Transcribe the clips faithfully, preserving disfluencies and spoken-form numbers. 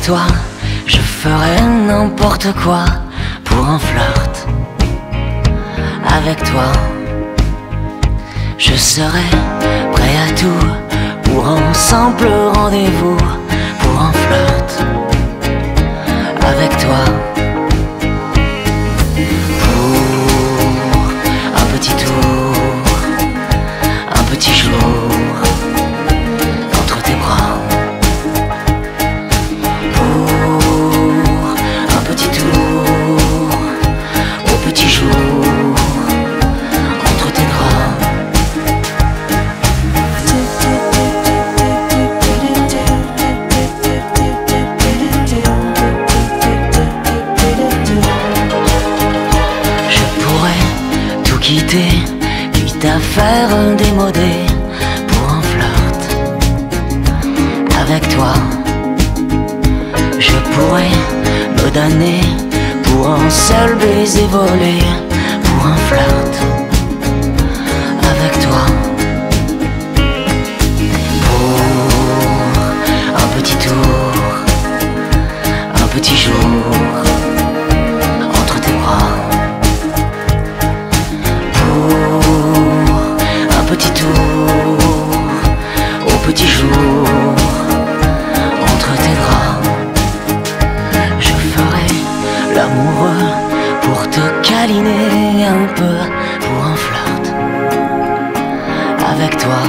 toi, je ferais n'importe quoi pour un flirt. Avec toi, je serais prêt à tout pour un simple rendez-vous, pour un flirt. Avec toi, pour un petit tour, un petit jour entre tes bras. Pour un petit tour, au petit jour entre tes draps. Je pourrais tout quitter, quitte à faire démodé pour un flirt. Avec toi, je pourrais me damner pour un seul baiser volé, pour un flirt. Avec toi, pour un petit tour, un petit jour entre tes bras. Pour un petit tour, au petit jour entre tes draps. Je ferai l'amoureux pour te câliner un peu, pour un flirt. Avec toi,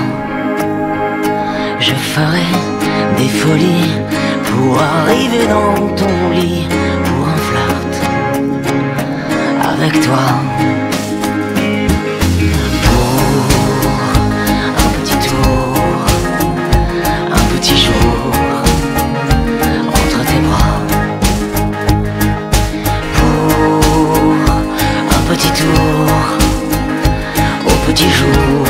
je ferai des folies pour arriver dans ton lit, pour un flirt. Avec toi, pour un petit tour, un petit jour entre tes bras. Pour un petit tour, au petit jour